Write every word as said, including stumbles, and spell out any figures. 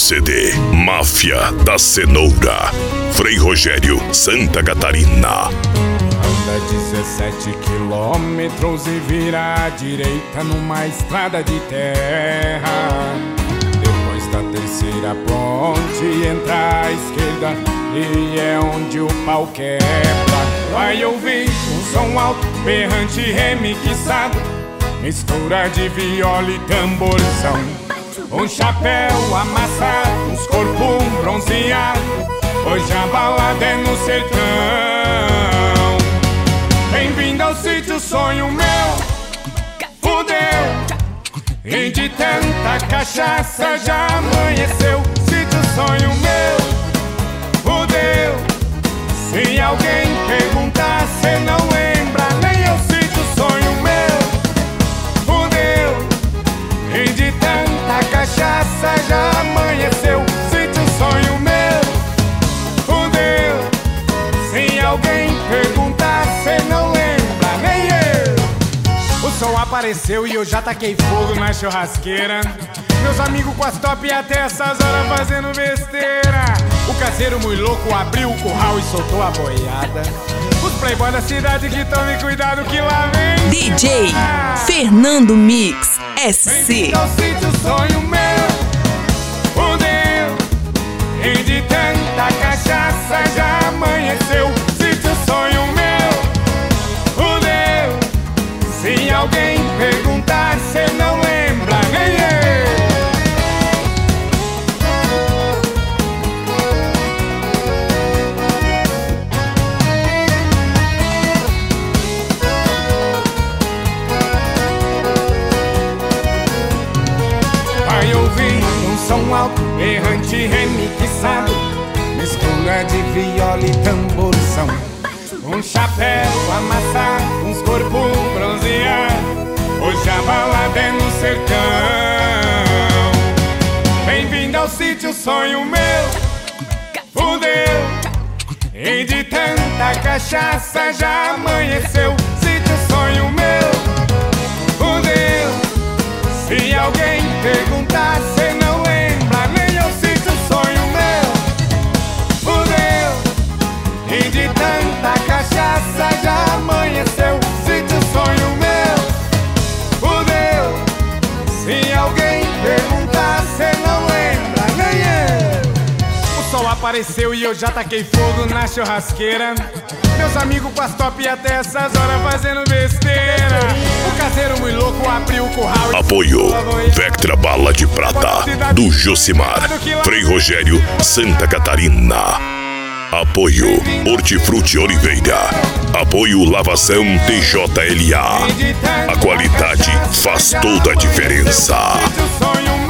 C D Máfia da Cenoura, Frei Rogério, Santa Catarina. Anda dezessete quilômetros e vira à direita numa estrada de terra. Depois da terceira ponte entra à esquerda e é onde o pau quebra. Vai ouvir um som alto, berrante remixado, mistura de viola e tamborzão. Um chapéu amassado, uns corpos bronzeados, hoje a balada é no sertão. Bem-vindo ao sítio sonho meu, fudeu. E de tanta cachaça já amanheceu. Sítio sonho meu, fudeu. Se alguém perguntar, cê não lembra, nem eu. Sítio sonho meu, fudeu. E de tanta cachaça já amanheceu. Sítio sonho meu, fudeu. Se alguém perguntar, cê não lembra, nem eu. O som apareceu e eu já taquei fogo na churrasqueira. Meus amigos com as top até essas horas fazendo besteira. O caseiro muito louco abriu o curral e soltou a boiada. Os playboy da cidade que tome cuidado que lá vem D J Fernando Mix S C. ao sítio sonho meu, fudeu. E de tanta cachaça já amanheceu. Sítio sonho meu, fudeu. Se alguém perguntar, cê não lembra, nem eu. Vai ouvir um som alto, errante, remixado, mistura de viola e tamborzão. Um chapéu amassado, uns corpos bronzeados, hoje a balada é no sertão. Bem-vindo ao sítio sonho meu, fudeu. E de tanta cachaça já amanheceu. Sítio sonho meu, fudeu. Se alguém perguntar, cê não lembra, nem eu. Sítio sonho meu, fudeu. E de tanta cachaça já amanheceu. Sítio sonho meu, fudeu. Se alguém perguntar, cê não lembra, nem eu. O sol apareceu e eu já taquei fogo na churrasqueira. Meus amigos com as top até essas horas fazendo besteira. O caseiro muito louco abriu o curral e Apoio Vectra Bala de Prata do Josimar, Frei Rogério, Santa Catarina. Apoio Hortifruti Oliveira. Apoio Lavação T J L A. A qualidade faz toda a diferença. Sítio sonho